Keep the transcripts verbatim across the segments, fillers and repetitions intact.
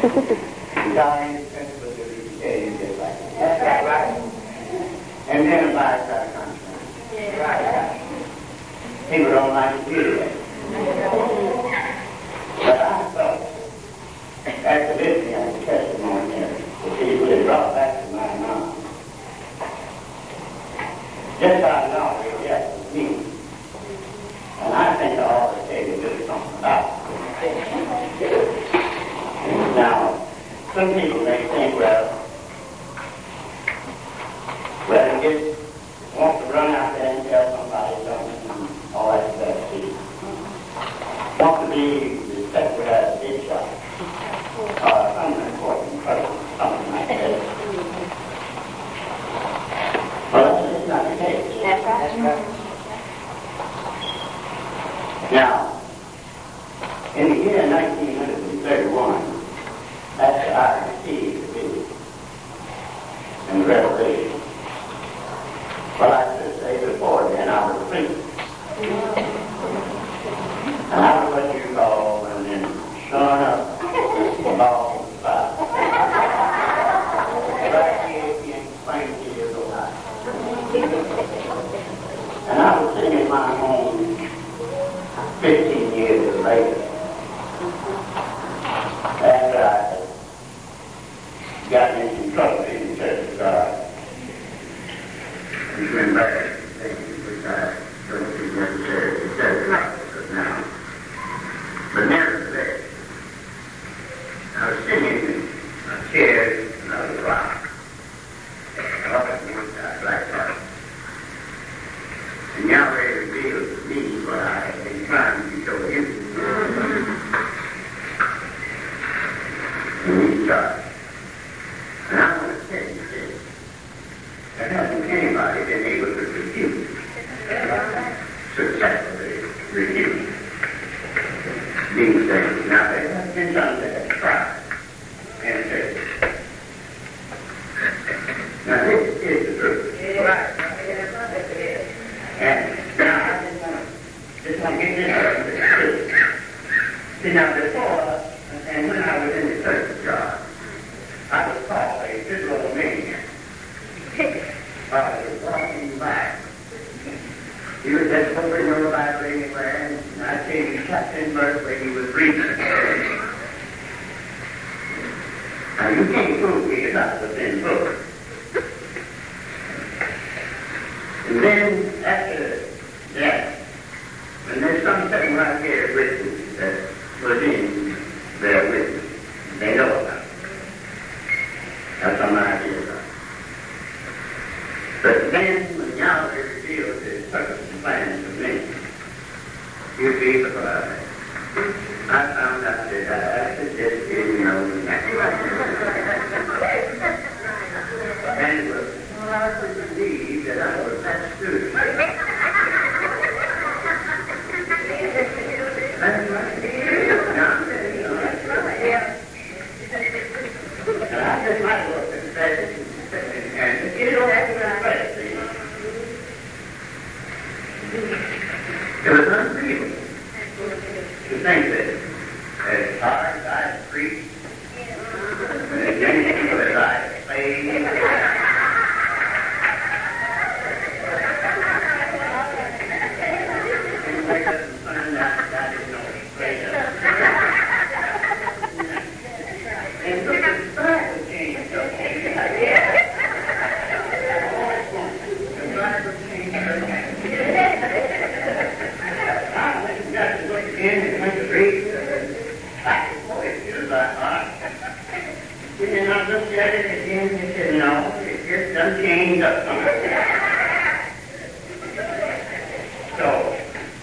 Dying principle to be changed just like that. That's right. And then about our conscience. Yeah. Right. People don't like to hear that. But I thought, after listening to the testimony of the people, it brought back to my mind just how long it gets with me. And I think I ought to say to do something about it. Now, some people may think, well, well, you just want to run out there and tell somebody something and all that stuff, too. Want to be respected as a big shot or some important person, something like that. Well, that's not the case. That's right. That's right. Now, in the year nineteen thirty-one, after I received the vision and the revelation, well, I should say before then, I was asleep. And I was what you call, and then showing up along the side. Right here in Springfield, Ohio. And I was sitting in my home fifteen years later, after I had gotten into trouble in the Church of God. We went back to things which I don't think necessary to say about it now. But nevertheless, I was sitting in a chair and I was rock. I was one side, black part. And Yahweh revealed to me what I had been trying to show him. And he started. And I want to tell you this. There hasn't anybody been able to refute, successfully refute these things. Now, there have been some that have tried and said, now this is the truth. And now I just want to, just want to get this out of the truth. See, now before, and when I was in the Church of God, I was called a good little man. I was walking by. He was just opening the Bible anywhere, and I came to chapter and verse where he was reading. Now, you can't prove me about the thin book. And then, after that, and there's something right here written that was in their witness. They know about it. That's some idea about it. But then, when Yahweh revealed his purpose and plans to me, you'd be surprised. I found out that I could just didn't know and it was hard to believe that I was that stupid. That's right. Now, I'm telling you, that's right. And I just might look and say, and you don't have to respect me. It was unbelievable to think that as hard as I preached, and as many people as I played, and look at the Bible changed up. The Bible changed up. I went and got to look in and went to read. I could boy, it feels like hot. And then I looked at it again and said, no, it just done changed up. So,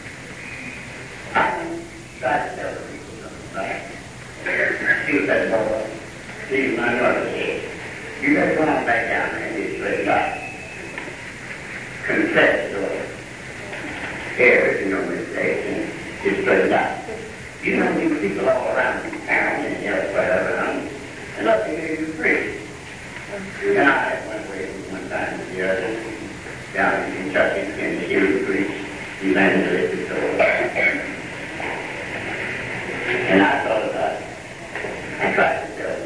I tried to tell the people something like that. She said, boy, see, my mother said, you better go on back down there and get straightened out. Confess your errors and your mistakes and get straightened out. You know these people all around you, town and elsewhere around, and up to you free. And I went away from one time to the other, down in Kentucky, in the Hill Creek, evangelistic soul. And I thought about it. I tried to tell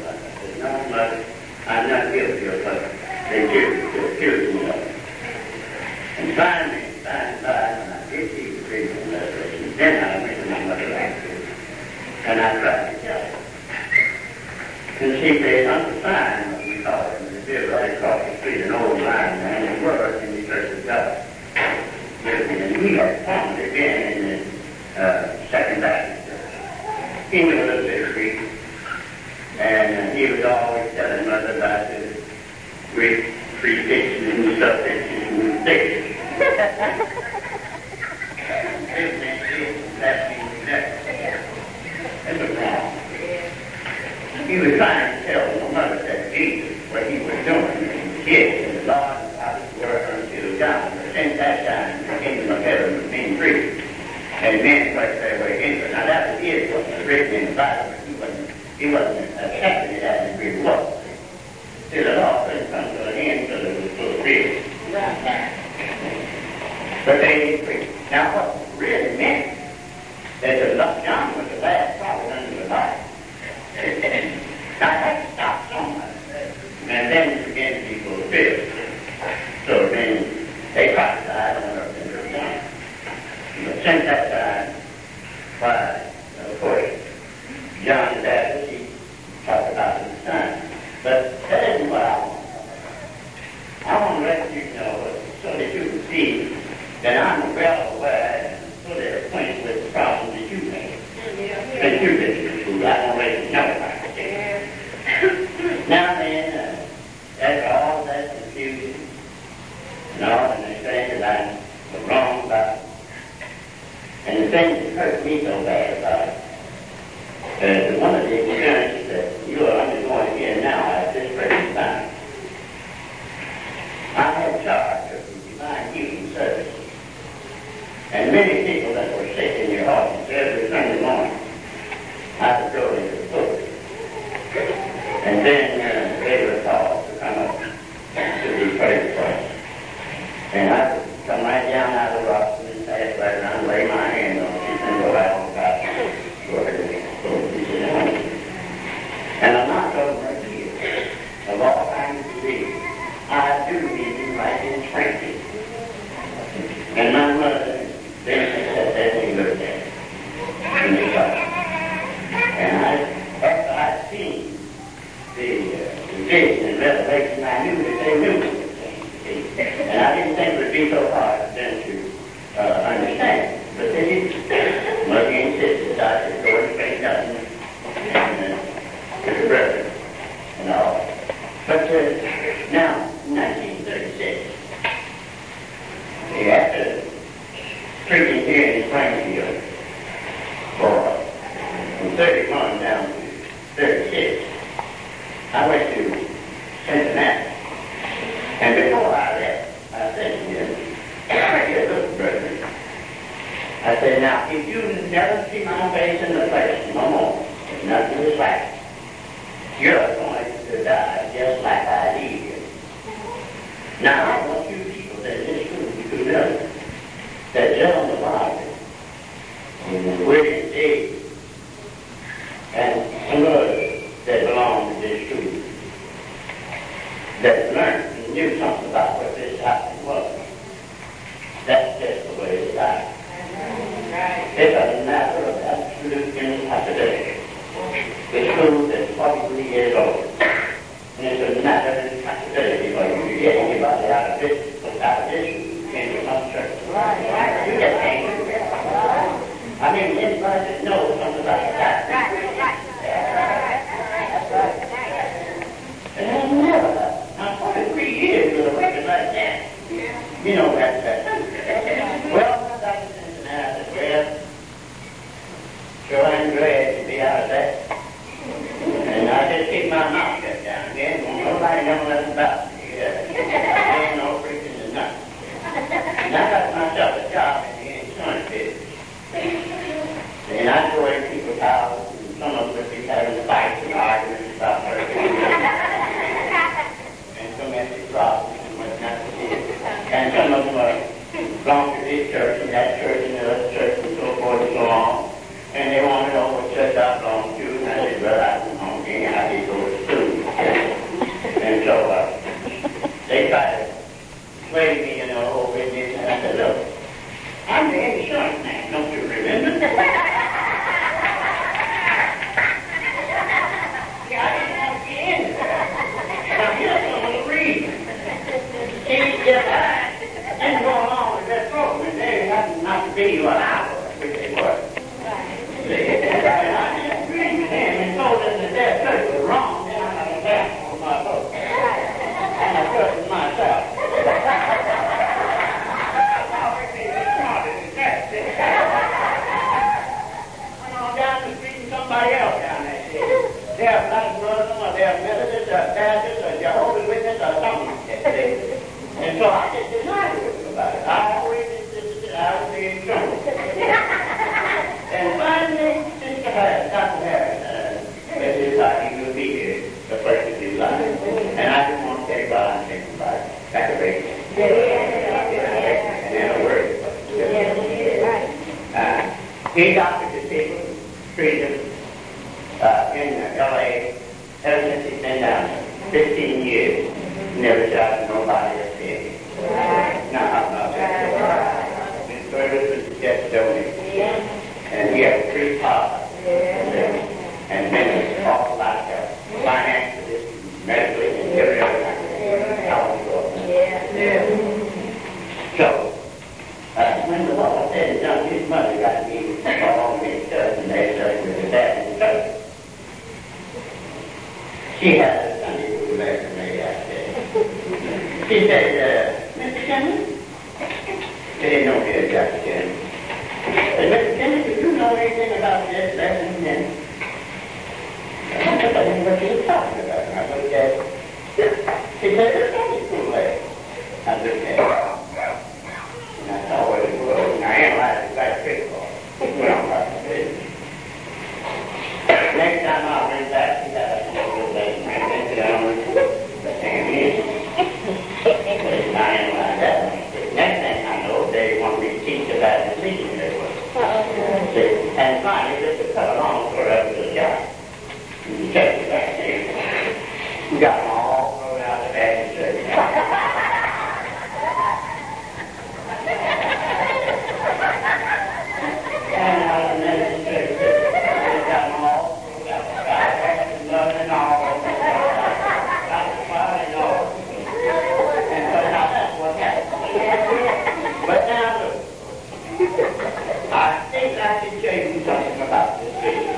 And she said, Uncle Simon, what we call him, he lived right across the street, an old blind man, and was in the Church of God. And he had formerly been in the uh, Second Baptist Church. He was a little bit weak, and uh, he was always telling Mother about the great free fixes and stuff that she was fixing. That's what's wrong. He was trying to tell my mother that Jesus, what he was doing, and the kids, and the Lord, I was working until John. But since that time, the kingdom of heaven was being preached. And men tried their way into it. Now that was his, what was written in the Bible, but he wasn't, he wasn't accepting it as it really was. Till the law couldn't come to an end until it was fulfilled. But they didn't preach. Now what really meant that the John was the last prophet under the Bible. Now that stopped somewhere. And then it began to be fulfilled. So then they prophesied on earth and earth down. But since that time, why, of course, John the Baptist, he talked about it at the time. But that isn't what I want. I want to let you know so that you can see that I'm well aware and so they're acquainted with the problems that you make. That you did in school. I want to let you know about it. Now then, uh, after all that confusion and all, and they say that I'm wrong about it. And the thing that hurt me so bad about it, uh, one of the experiences that you are undergoing here now at this present time, I had charge of the divine healing services. And many people that were sick in your audience every Sunday morning, I would go into the book. And then uh, they were called to come up to be prayed for. And I would come right down out of the rocks and pass right around, lay my hand on it, and go out on God. Go ahead and go to sit down. And I'm not over a year of all kinds of disease. I do need you right in training. And my mother, then she said that and looked at it. And they got it. And I, after I'd seen the, uh, the vision and revelation, I knew that they knew what was going to be. And I didn't think it would be so hard for them to uh, understand. But they didn't. Mother insisted. I said, go and face up and uh, to the brother and all. But uh, now, nineteen thirty-six, after preaching here in Springfield for from thirty-one down to thirty-six, I went to Cincinnati. And before I left, I said to him, "Here, look, brother." I said, "Now, if you never see my face in the flesh no more, if nothing is like, you're going to die just like I did. Now, I want you people that in this room to know that John the Bible, William David, and some others that belong to this school, that learned and knew something about what this happening was. That's just the way it's like. It's a matter of absolute impossibility. The school is forty-three years old. And it's a matter of impossibility for you to get anybody out of this, out of this into some church. You just can't do that. I mean, anybody that knows something about that. And that's never happened. Now, forty-three years with a record like that. You know that's that. Well, I got to Cincinnati. I said, well, sure I'm glad to be out of that. And I just keep my mouth shut down again. Nobody knows nothing about me. Yeah. There ain't no preaching and nothing. And I got myself a job in the insurance business. And I go in people's houses, and some of them would be having fights and arguments about her. And some empty problems and what's not to do. And some of them are belong to this church and that church and the other church and so forth and so on. And they want to know what church I belong to. And I said, well, I belong to, and I did go to school. And so, uh, have black Muslim or they're Methodist or Baptist or Jehovah's Witness or something. And so I just denied it about it. I always insisted that I was being drunk. And finally, Sister Harris, Doctor Harris, uh, this is how he will be here the first of his life. And I just want to tell you while I'm thinking about it. That's a big thing. And then a word. Uh, he got to people freedom uh, in L A ever since he's been down there. fifteen years. Never shot nobody up there. No, no, no. His service was just donated. And he had three cars. And then all like uh, financially, medically, and every other thing. So, uh, when the Lord said and done, his mother got me all mixed up and messed up with the dad and church. She had a Sunday school lesson made out there. She said, uh, Mister Kennedy? They didn't know me as Doctor Kennedy. Said, Mister Kennedy, do you know anything about this lesson? And I don't know what you were talking about. And I looked at it. She said, it's a Sunday school lesson. I looked at it. And I saw what it was. And I analyzed it like critical. Well, I'm not going next time I went back, she had a little lesson. I went down and in. I analyzed that one. Next thing I know, they want me to teach about the missionary work. And finally, just to cut along for us to the job. You check it back there. We got them all thrown out the back of the church. And I was in the church. We got them all thrown out the back of the blood and all. Got the fire and all. And so now that's what happened. But now look. I think I can tell you something about this vision.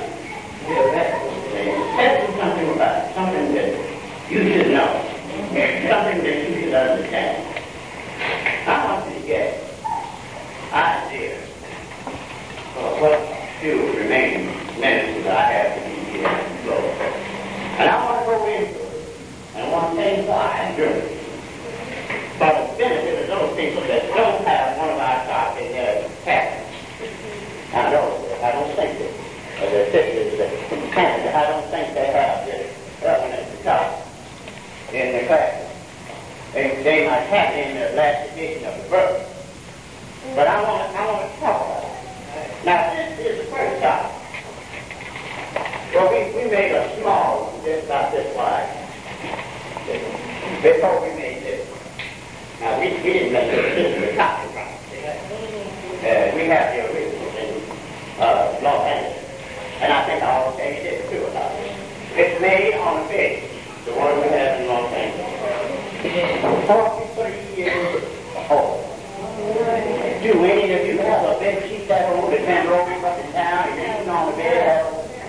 Tell you something about it, something that you should know, something that you should understand. I want you to get idea of what still remaining minutes that I have to be here in Florida. And I want to go into it, and I want to tell you why I'm doing it. For the benefit of those people that don't have one of our top in their cabinets. I don't, I don't think that, or the sisters that in Canada, I don't think they have this one at the top in the class. They, they might have it in the last edition of the book. But I want, I want to talk about it. Now, this is the first top. Well, we, we made a small one, just about this wide, before we made this. Now, we, we didn't make this, this is a copy from it. Uh, we have the original in uh, Los Angeles. And I think I'll tell you this too about it. It's made on a bed, the one we have in Los Angeles. forty-three years old. Do any of you have a bed sheet that old that can roll up and down and even on the bed?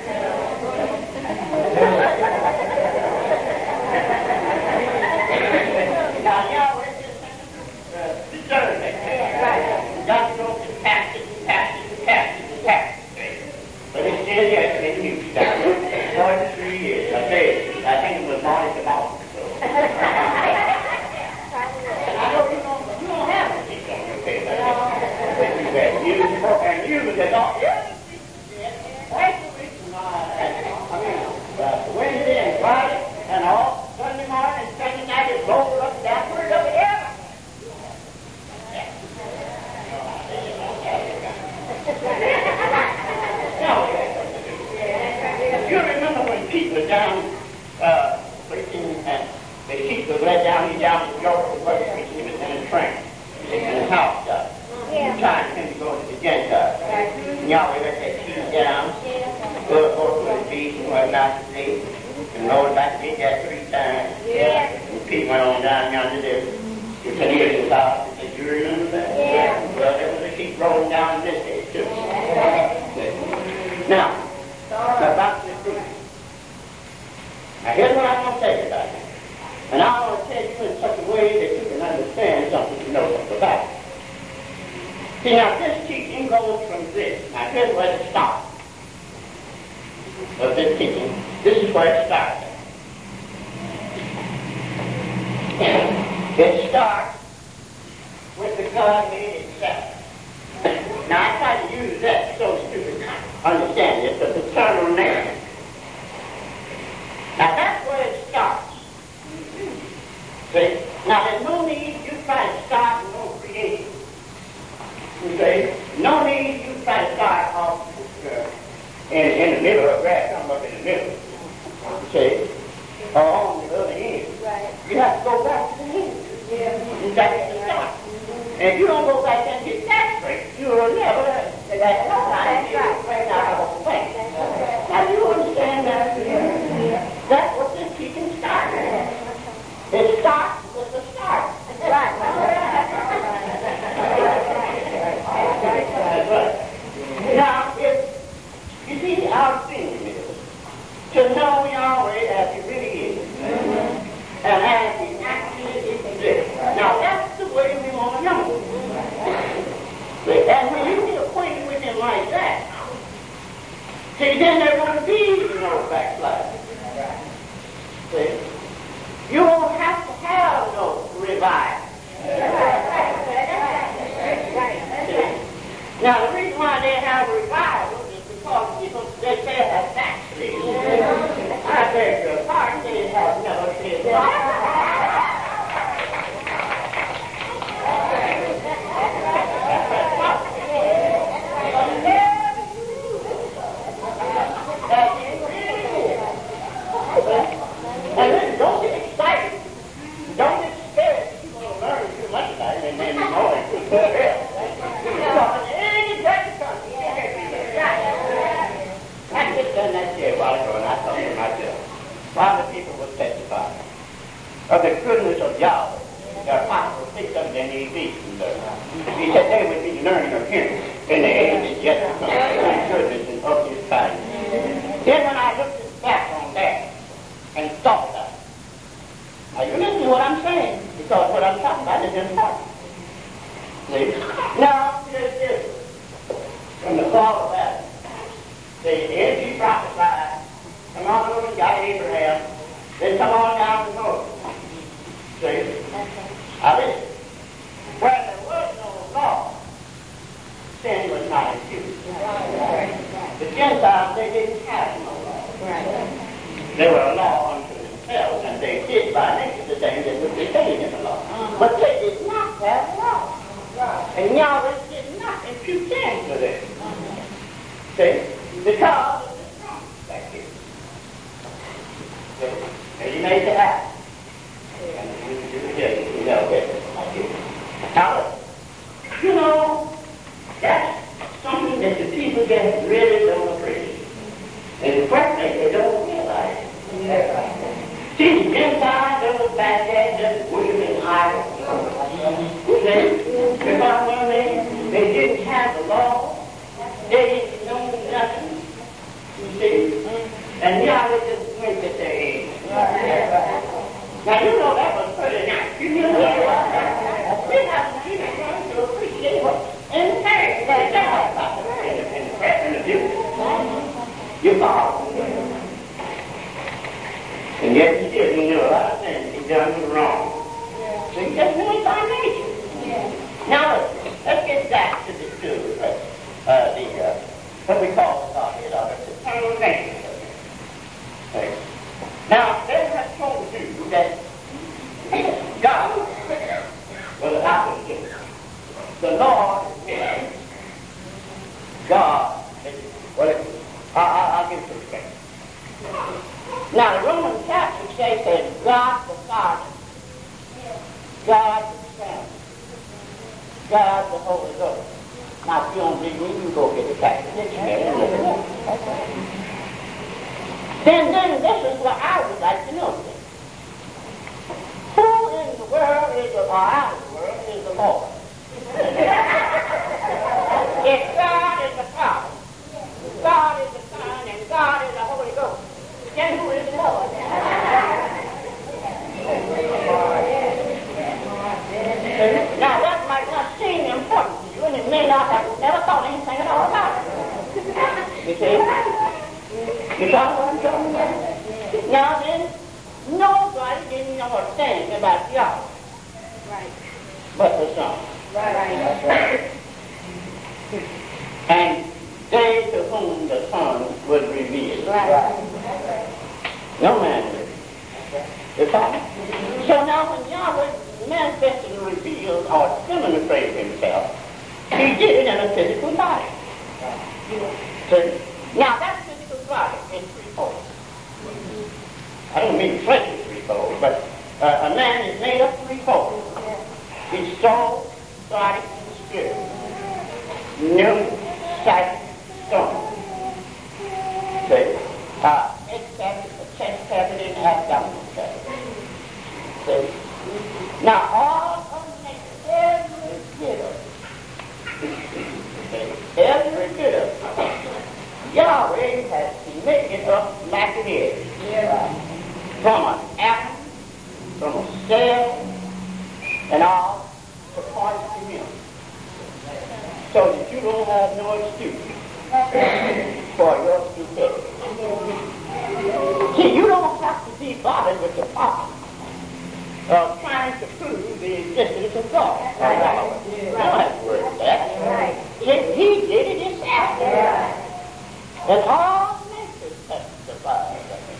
Now, y'all, it's just uh, discern it. Got to go to pass it, pass it, pass it, pass it. But it's still yet in use down there. forty-three years. I say, I think it was Marty the Mountain. So. And I know you don't, you don't have a sheet on your paper. But you have used it, and used it all. That's the reason why I mean, uh, Wednesday and Friday and all, Sunday morning and Sunday night, it rolls up and down, put it up here. You remember when Pete was down uh, preaching, and the sheep was let down, he down in York, was preaching, he was in a train, in his house, uh, yeah. Trying him to go to the Gentiles. And Yahweh let that sheep down, go, go to the beach and whatnot to sleep, and rolled back, did that three times. Yeah. And Pete went on down yonder there. You can hear his house. He said, you remember that? Yeah. Well, there was a sheep rolling down in this day, too. Yeah. Now, about this thing. Now, here's what I'm going to tell you about it. And I want to tell you in such a way that you can understand something to know something about it. See, now, this teaching goes from this. Now, here's where it starts. Of this teaching. This is is where it starts. It starts with the God-made itself. Now, I try to use that so stupid understand it, the paternal name. Now, that's where it starts. See? Now, there's no need you try to start no creation. You see? No need you try to start off uh, in, in the middle of grass, come up in the middle. You see? Or on the other end. Right. You have to go back to the end. Yeah. You got to start. And if you don't go back and get that straight, you will never, that's no time, you will straighten out the whole thing. Now, do you understand that? Yeah. That's what this teaching starts. It starts with the start. Right. Now, if you see, our thing is to know Yahweh as He really is, mm-hmm. and as He actually exists. Now, that's the way we want to know Him. And when you get acquainted with Him like that, see, then there won't be no backsliding. See, you won't have to have no revival. Now, the reason why they have revival is because people, they say have backslid. I beg your pardon, they have never said that. And then don't get excited. Don't get scared. You're going to learn too much about it and then you know it. I just done that here a while ago, and I thought to myself, why the people will testify of the goodness of Yahweh. The apostle six of them in the Ephesians. He said they would be learning of Him in the age yet to come. The goodness and of His kindness. Then when I looked back on that and thought about it, now you listen to what I'm saying, because what I'm talking about is important. See? Now, here's this. From the fall of Adam, the end he prophesied, come on over and got Abraham, then come on down to Moses. See? Now listen, where there was no law, sin was not imputed. The Gentiles, they didn't have no law. They were a law unto themselves, and they did by nature the things that were contained in the law. But they did not have law. And Yahweh did not impute sin to them. See? Because of the promise back here. See? And He made the act. And you, you, you, you know it. Now, you know, that's something that the people get really don't appreciate. And frankly, they don't realize it. See, the Gentiles, they were back there just worshiping idols. See? Because when they, they didn't have the law, they didn't know nothing. You see? And Yahweh just went at their age. Now, you know that was pretty nice. You know that. We have to be trying to appreciate what in fact that God about the in the in the present and the future. You follow. And yet he did. He knew a lot of things he done wrong. So he just knew it by nature. Now let's, let's get back to the to uh, uh, the uh, what we call the Godhead of it, the eternal nature. Okay. Now, they have told you that God was an opposite. The Lord is God. Well, I, I, I'll give you perspective. Now, the Roman Catholics say that God the Father, God the Son, God the Holy Ghost. Now, if you don't believe me, you can go get the Catholic dictionary and look at that. Then, then this is what I would like to know. Who in the world is the, or out of the world is the Lord? If God is the Father, God is the Son, and God is the Holy Ghost, then who is the Lord? Now that might not seem important to you, and it may not have never thought anything at all about it. You see? You got what I'm talking about? Now then, nobody didn't know a thing about theology. Right. But the Son. Right. That's right. And they to whom the Son was revealed. Right. No man did. You follow? So now when Yahweh manifested and revealed or demonstrated himself, he did it in a physical body. See? Now that physical body is threefold. I don't mean flesh is threefold, but uh, a man is made up threefold. His soul, body, and spirit. New, sight, stone. See? Uh, head cavity, chest cavity, and abdominal cavity. See? Now all of nature, every bit of it, every bit of it, Yahweh has made it up like it is. From an atom, from a cell, and all to point to him. So that you don't have no excuse for your stupidity. See, you don't have to be bothered with the problem of trying to prove the existence of God. Right. You don't have to worry about that. Right. See, he did it himself. And all nature testifies of it.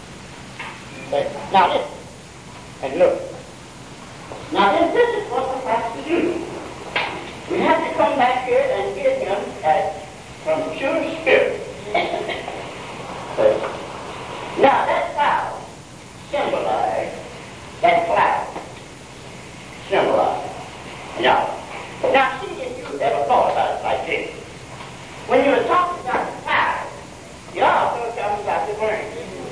Now listen, and look. Now then, this is what we have to do. We have to come back here and get him as from pure spirit. Now that cloud symbolized, that cloud symbolized. Now, now see if you ever thought about it like this. When you were talking about the cloud, you also talking about the rain.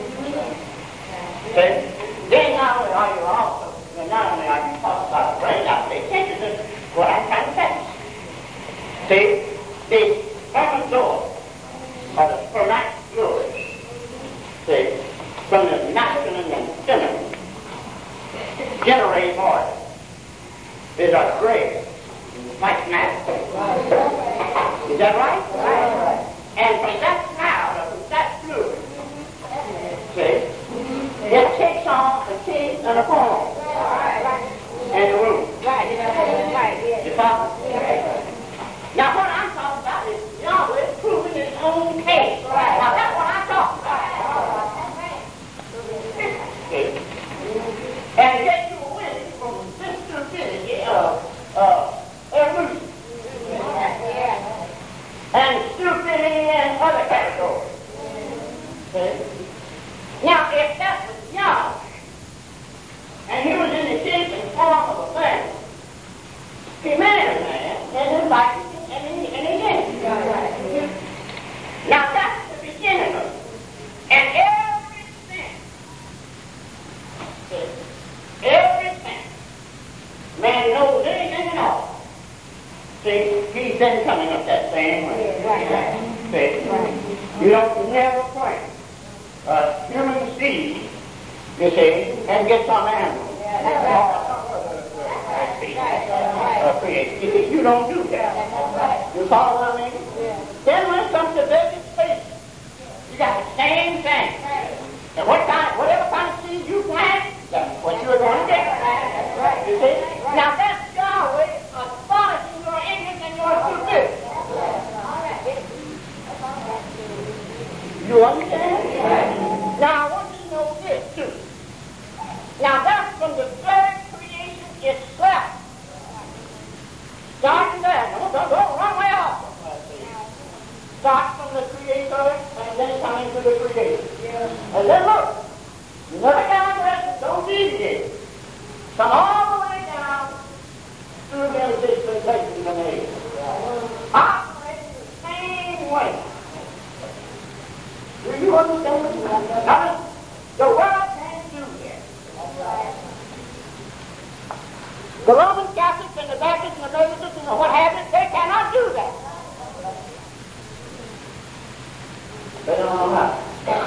See? Then not only are you also, not only are you talking about the rain, now pay attention to what I'm trying to say. See, the spermatozoa, or the spermatic fluid, see, from the masculine and feminine, generate order. Is a gray, white matter. Is that right? Right. And from that cloud, or from that fluid, see, it takes on a shape and a form. And a room. You follow? Now what I'm talking about is Yahweh proving his own case. Now that's what I'm talking about. See? And yet you win from this stupidity of uh, evolution. And stupidity in other categories. See? Now if that was Yahweh, and he was in the shape and form of a man, he made a man, and his likeness, and he, and he did. Now that's the beginning of it. And everything, everything, man knows anything at all. See, he's been coming up that same way. See, you don't never plant a human seed, you see, and get some animal. Uh, create. You see, you don't do that. You follow what I mean? Then when it comes to vegetation, you got the same thing. And what kind, whatever kind of seed you plant, that's what you're going to get. You see? Now that's Yahweh astonishing your ignorance and your stupidity. You understand? Now I want you to know this too. Now that's from the third creation itself. Starting there. Don't go, go wrong way off. Start from the Creator and then coming to the Creator. And then look. You never down there, don't deviate. Come all the way down through the dispensations of age. Operating the same way. Do you understand? Now, the world can't do this. The Roman Catholics and the Baptists and the Methodists and what have you, they cannot do that. They don't know how.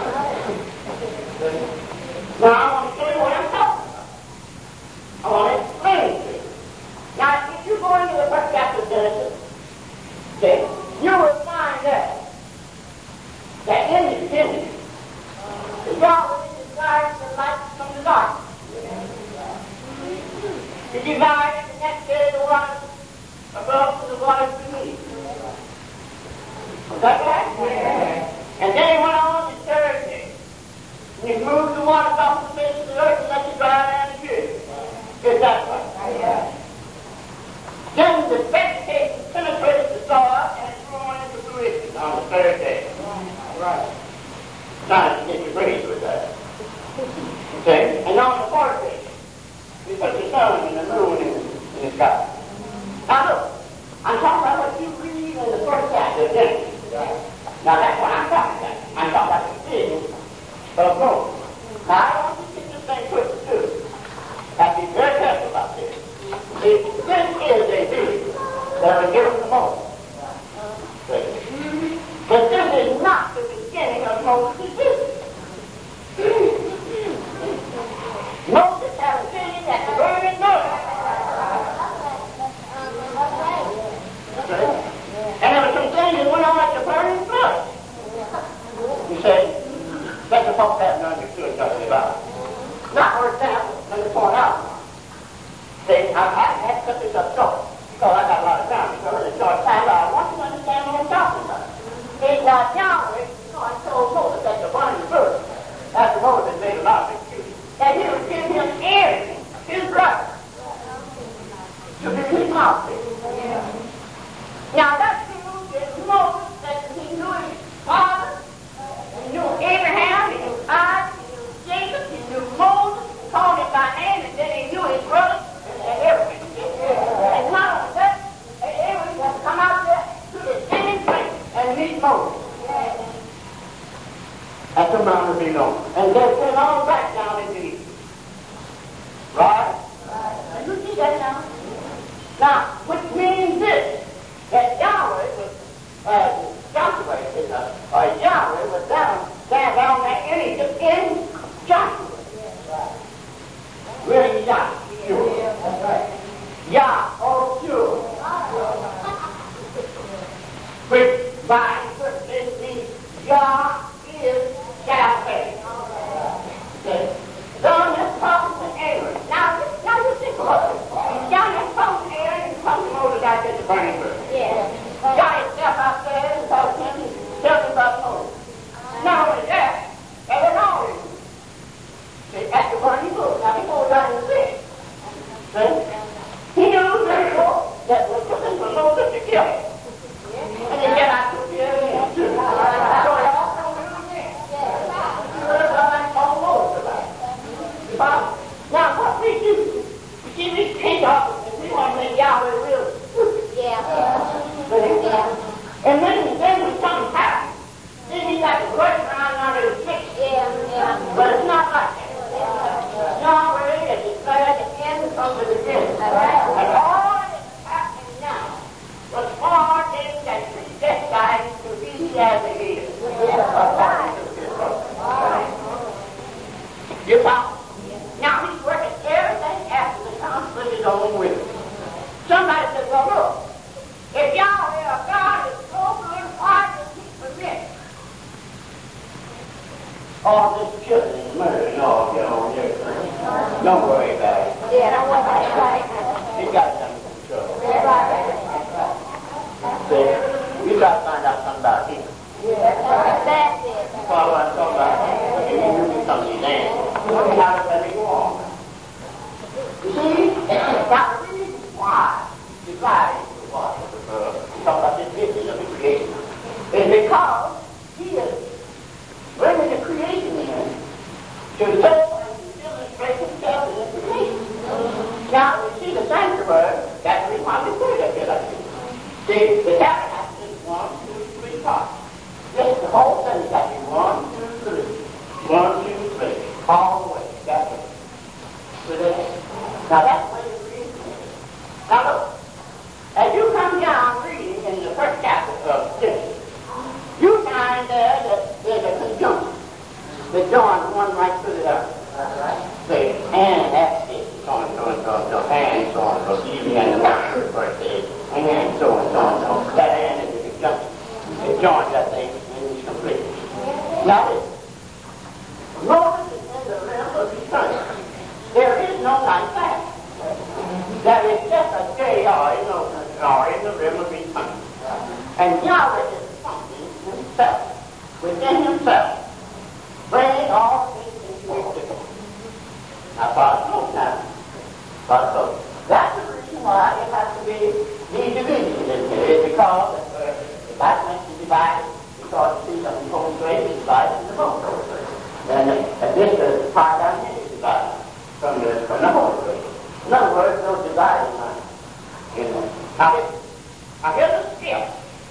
Now I want to show you what I'm talking about. I want to explain it to you. Now if you go into the First Chapter of Genesis, okay, you will find out that in the beginning, God He divided the next day the waters above and the waters beneath. Was that right? Yeah. And then he went on the third day. And he moved the waters off the face of the earth and let it dry land again. Is that right? Yeah. Then the vegetation penetrated the soil and it grew into fruition on the third day. Right. Now you get your breeze with that. Okay? And on the fourth day, we put the sun and the moon in, in the sky. Now look, I'm talking about what you read in the first chapter of Genesis. Now that's what I'm talking about. I'm talking about the vision of Moses. Now I don't want you to get this thing twisted too. I have to be very careful about this. See, this is a vision that was given to Moses. But this is not the beginning of Moses' vision. Moses had a vision at the burning bush. And there were some things that went on at the burning bush. You say, let the folks haven't understood something about it. Now, for example, let me point out. See, I have to cut this up short because I got a lot of time. It's a really short time, but I want you to understand what I'm talking about. See, now Yahweh, you know, I told Moses at the burning bush, after Moses made a lot of excuses, that he would give him Aaron, his brother, to be his mouthpiece. Now that proves that Moses, that he knew his father, he knew Abraham, he knew Isaac, he knew Jacob, he knew Moses, called him by name, and then he knew his brother and everything. And not only that, Aaron had to come out there to the same place and meet Moses. That's the mountain of Elon. And they came all back down into Egypt. Right? Right. You see that now? Now, which means this, that Yahweh was, uh, Joshua, uh, or Yahweh was down, down, down there in Egypt in Joshua. Really, Yah, sure. That's right. Yah, oh, sure. Which by interpretation means Yah is salvation. Okay. John is talking to Aaron. Now, now you think about it. John is talking to Aaron and talking to Moses out there at the burning bush. Yeah. John is step out there and talking to him, telling about Moses. Not only that, there was all of them. See, at the burning bush. Now, he goes down in the sea. See? He knew very well that was looking for Moses to kill him. And he said, I took the Aaron too. So it all comes to him again. You heard about all Moses about it. Now, what we do, we see these king officers, we want to make Yahweh real stupid. Yeah. And then, then when something happens, then he got to rush around under his feet. Yeah, yeah. But it's not like that. Yeah. Yahweh has declared the end from the beginning. Right. And all that is happening now was foreordained and predestined to be as it is. Yeah. You follow? Now he's working everything after the council of his own will. Somebody said, well, look, if Yahweh or God is so good, why does he permit all this killing and murder and all get on everything? Don't worry about it. Yeah, don't worry about it. He's got something to control. See, you got to find out something about him. Yeah, that's it. Follow what I'm talking about. You can do something in there. How does that go on? You see, now the reason why you lie into the water, talk about this business of the creation, is because he is bringing the creation in to show and to demonstrate himself in the creation. Now, you see the sanctuary, that's the reason why we put it up here like this. See, the tabernacle is one, two, three parts. Yes, the whole thing is got to be one, two, three. One, two, three. All the way. That's it. Now that's the way you read it. Now look, as you come down reading in the first chapter of Genesis, you find there that there's a conjunction that joins one right through the other. Right. Say, and that's it. So on, so on, so on, so and so on, so even and the first birthday, and so on, so on, so on. That and is a conjunction. It joins that thing and it's complete. Now listen. Moses is in the realm of eternity. There is no night fast. I thought, no, now. But so that's the reason why it has to be these divisions in here. It's because uh, the Bible makes it divided because you see something holy grace is divided from the most holy grace. And, uh, and this is part down here is divided from the, from the holy grace. In other words, no dividing line. You know. Now, now here's a skip.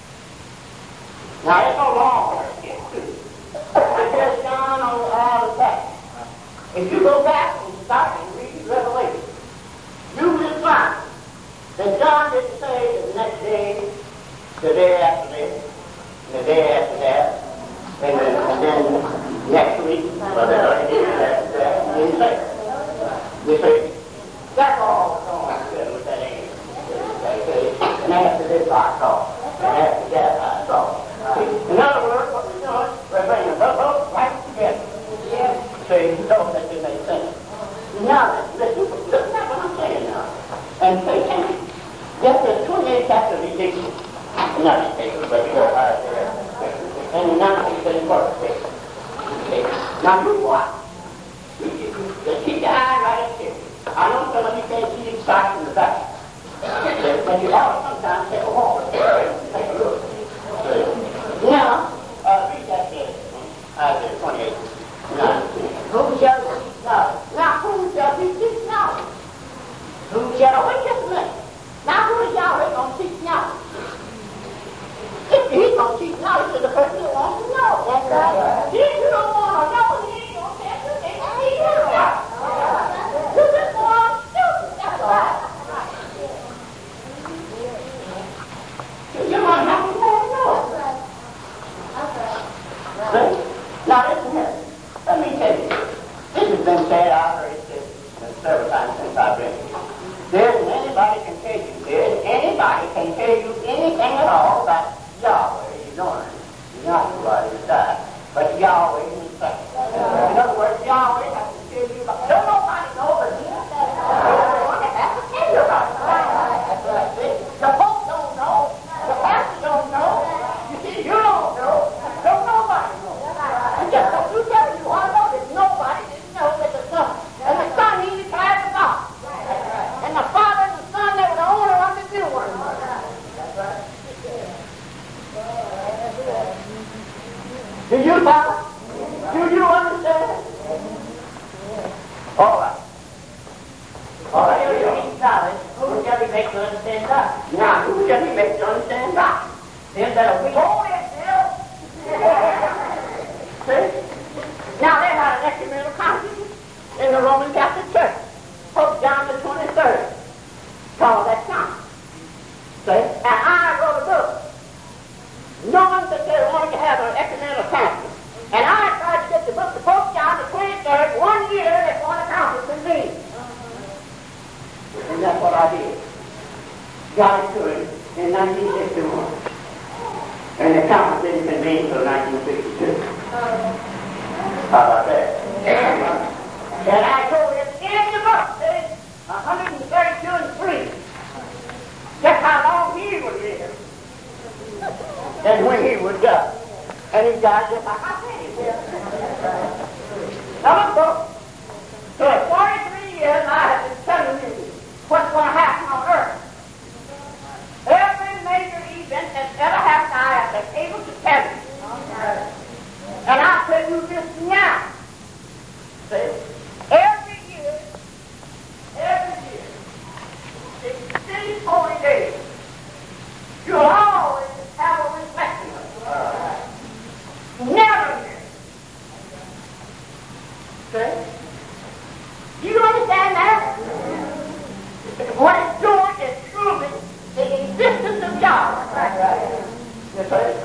Now it's a long skip too. And here's John on all the text. If you go back and start and read Revelation, you will find that John didn't say the next day, the day after this, the day after that, and then, and then next week, or the day after that. He didn't say it. You see, that's all going good with that age. And after this I saw, and after that I saw. In other words, what we're doing, we're bringing them both right together. See, so that they make sense. Now, listen, listen to what I'm saying now. And say, just the twenty-eighth chapter of Ezekiel, not Ezekiel, but you go right there, and the nineteenth verse. Okay. Now, you what? You, you, you keep your eye right up here. I know some of you can't see the side from the back. But you ought to sometimes take a walk. Take a look. Now, uh, read that there. Uh, twenty-eight. Now, who shall teach knowledge? Now, who shall be teach knowledge? Who shall, wait just a minute. Now, who is Yahweh going to teach knowledge? If he's going to teach knowledge to the person who wants to know. That's right. If you don't want to know, he ain't going to tell you. They don't need to know. You just want to stupid. That's right. You want to have to know. See? Now, listen here. Let me tell you, this has been said, I've heard it said several times since I've been here. There isn't anybody can tell you, there isn't anybody can tell you anything at all about Yahweh. You don't not nobody who died, but Yahweh himself. In other words, Yahweh has to tell you about, don't nobody know but he has to tell you about it. See? The folks don't know, the pastor don't know, you see, you don't know, don't nobody know. And just don't you tell you want to know that nobody didn't know that the Son, and the Son he declared the God. And the Father and the Son, they were the only ones that knew one another. Do you follow? Do you understand? All right. All right, here we go. Who shall he make to understand God? Now, who shall he make to understand God? Then that'll be holy still. See? Now, they had an ecumenical council in the Roman Catholic Church. Pope John the twenty-third called that council. See? And I wrote a book knowing that they wanted to have an ecumenical council. And I tried to get the book to Pope John the twenty-third one year before the council convened. And that's what I did. Got it to him in nineteen sixty-one. And the council didn't convene until nineteen sixty-two. How about that? And I told him in the book, see, one thirty-two and three, just how long he would live and when he would die. And he died just like I said he would. Now look, folks. So at forty-three years, I have been telling you what's going to happen on earth. Every major event that's ever happened, I have been able to tell you. And I'll tell you this now. See? Every year, every year, in these holy days, you'll always have a reflection of it. Never miss. See? Do you understand that? What it's doing is proving the existence of God. Yes, sir?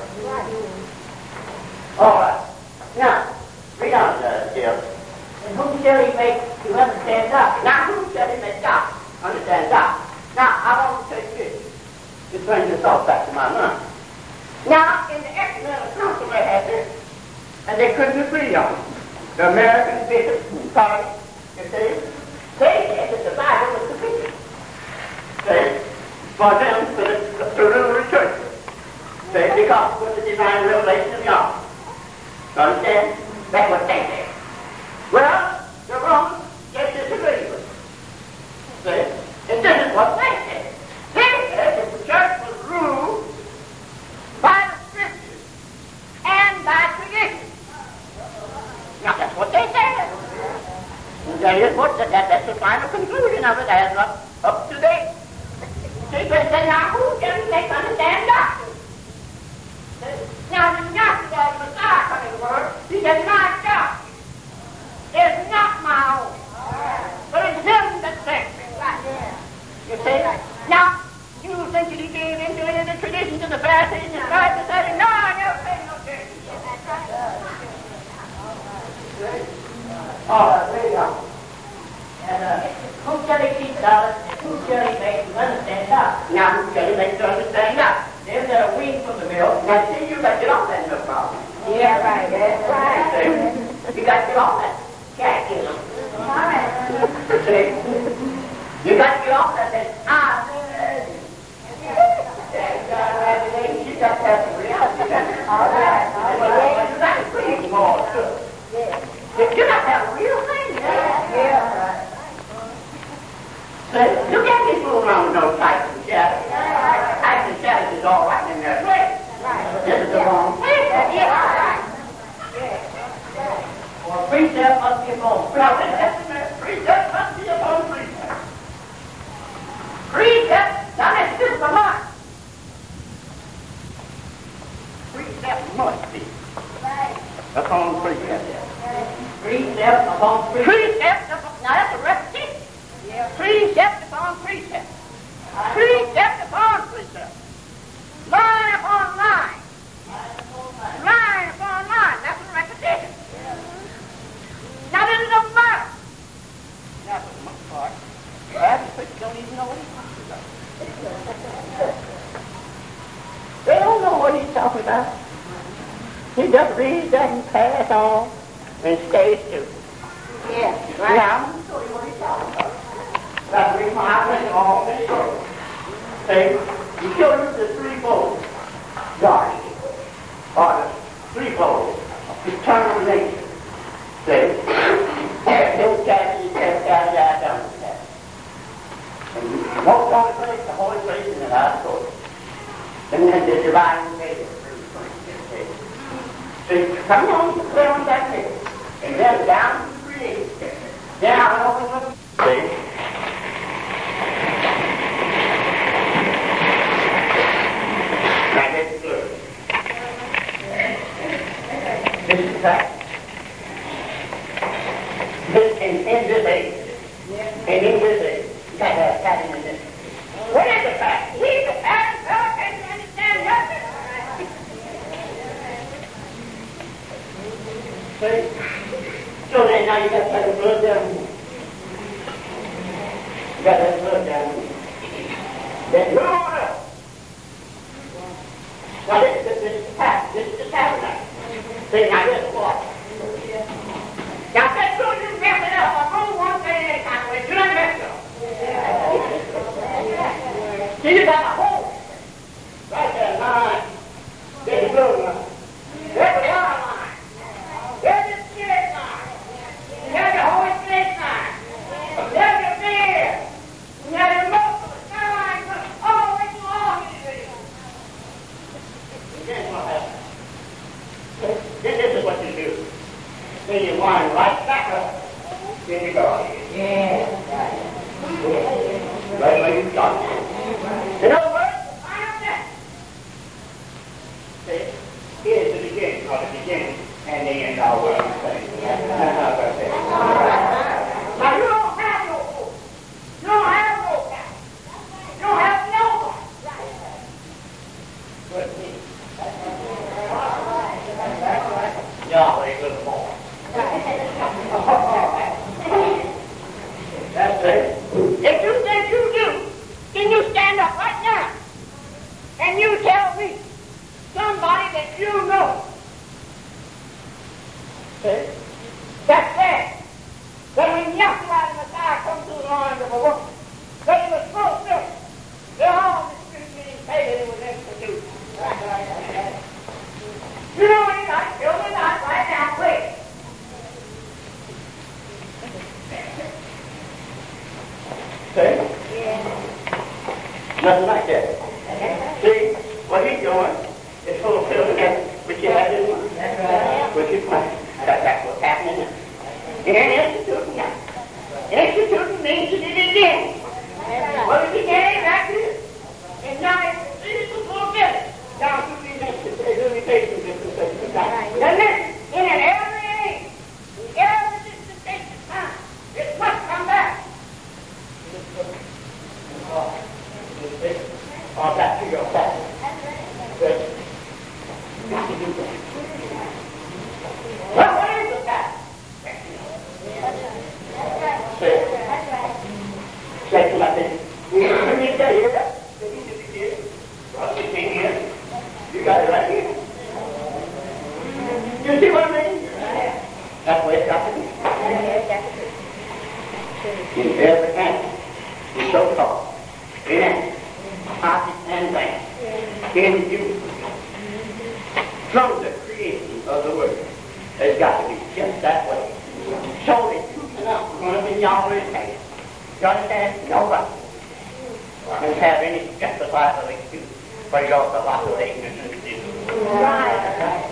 All right. Now, read on, uh, Jill. And whom shall he make to understand God? Now, whom shall he make God understand God? Now, I want to tell you this. Just bring this all back to my mind. Now, in the ecumenical council they had this, and they couldn't agree on it. The American Bishops' Party, you see, they said that the Bible was sufficient. See? For them to, to rule the church. See? Because it was the divine revelation of God. Understand? That's what they said. Well, the Romans just disagreed. That is what, that, that's the final conclusion of it as up, up to date. So you can say, now who can make understand doctrine? Now, the Gnostic as Messiah coming to the world, he said, my doctrine is not my own, but it's him that sent me. You see? Now, you think that he gave into any of the traditions of the Pharisees and Scribes and said, no, I never paid no attention. All right, there you go. And uh, who shall he teach us, and who shall he make to understand God? Now, who shall he make to understand God? There's that a weed from the milk. Now, see, you got to get off that milk problem. Yeah, right, that's right. See? You got to get off that catechism. All right. See? You got to get off that, that ah, you got to have the reality. All right. You got to preach more, too. You got to have a real thing. Yeah, right. You can't be fooling around with no types and shadows. Types and shadows is all right in their place. This is the wrong place. Yeah, right. Well, precept must be upon precept. Precept must be upon precept. Precept, now let's do the mark. Precept must be upon precept. Precept upon precept. Precept upon, now that's a repetition. Precept upon precept. Precept upon precept. Line upon line. Line upon line. That's a repetition. Now this is a matter. Now for the most part, the average person don't even know what he's talking about. They don't know what he's talking about. He just reads that and pass on and stays too. Yeah, right. Now I'm going to show you what he's talking about. That's the reason why I went all this circle. See, he showed you the threefold God, or the threefold eternal nature. See, no Catholic, Catholic, I don't have. And most only place, the holy place in the last source. And then the divine nature. See, come on, clear on that nature. And then down to the creation. Down over the see. This is fact. This, in, in this age, and in this age, you got to have fact in this. What is the fact? He's the fact, so can you understand nothing? See? So then now you got to let the blood down here. You got to let the blood down here. Then move on up. Now this, this, this is the fact. This is the tabernacle. See, now this is what? Now, if so you mess it up, I'll go one thing at a time. When you don't mess it up. See, you got a hole. Right there, line. There's a blue line. There's a water line. There's a spirit line. There's a Holy Spirit line. There's a beard. There's a most of the skyline. All the way to all of these. Here's what happens. This is what you do. Then you wind right back up. Then you go. Yeah. Right where you start. In other words, the final step. See, here's the beginning, or the beginning, and the end of our world. Now you don't have no hope. You don't have no God. You don't have no one. But me. Yahweh, good boy. That's it. If you think you do, then you stand up right now and you tell me somebody that you know. See? That's it. That when Yahweh and Messiah come to the lines of a woman, that he was so sick, they're all distributing pagan and was instituted. You know what he's like? Kill me not right now, please. See? Yeah. Nothing like that. See? What he's doing is fulfilling that which he had in mind. That's right. Which is fine. That, that's what's happening now. He ain't instituting now. Say, say to my thing. We need to hear that. We need to be here. Well, we can't hear. You got it right here. You see what I mean? That's where it's got to be. In every hand, we so called. In it, pocket and bank. In you. From the creation of the world. It's got to be just that way. So that you cannot run up in Yahweh's hand. You understand? Nobody can have any justifiable excuse for your philosophy of ignorance. Right.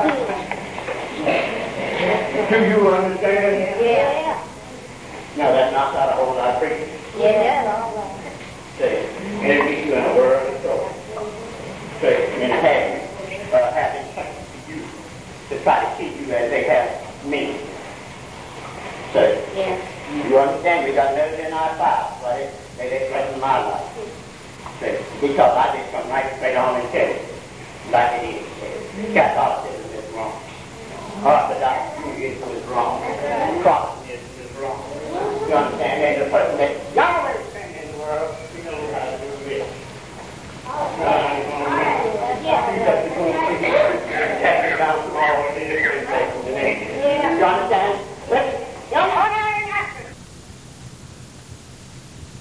Do you understand? Yeah. Now that knocks out a whole lot of preaching. Yeah. See, and it keeps you in a world of trouble. See, and having, uh, having something to you to try to keep you as they have me. See, Yeah. you understand? We got nothing in our files, right? They they threaten my life. See, because I just come right straight on and tell you, like it is. Catholicism is wrong. Orthodox Judaism is wrong. Protestantism is wrong. You understand? And the person that